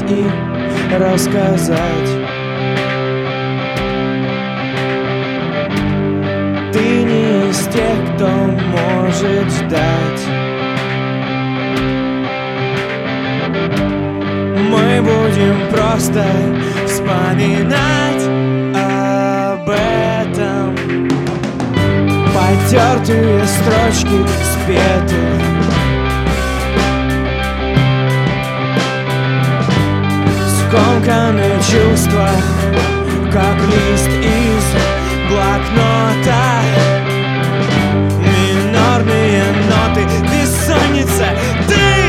и рассказать. Ты не из тех, кто может ждать. Мы будем просто вспоминать об этом. Потертые строчки спеты, скомканные чувства, как лист из блокнота. Минорные ноты, бессонница, ты.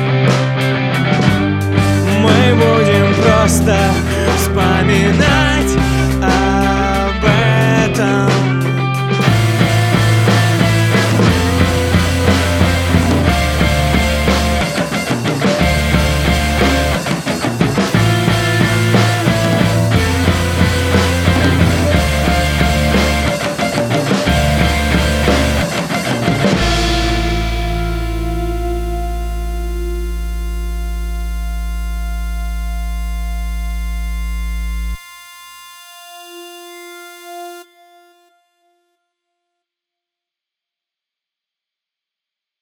Мы будем просто вспоминать